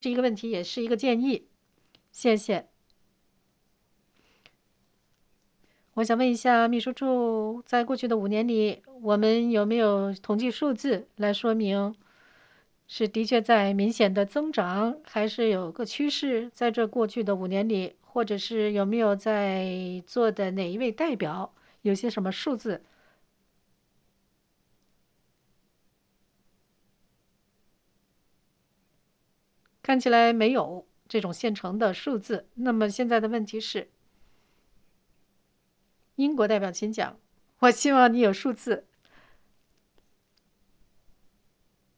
是一个问题，也是一个建议。谢谢。我想问一下秘书处，在过去的5年里，我们有没有统计数字来说明是的确在明显的增长，还是有个趋势？在这过去的5年里，或者是有没有在座的哪一位代表有些什么数字？看起来没有这种现成的数字。那么现在的问题是，英国代表请讲。我希望你有数字。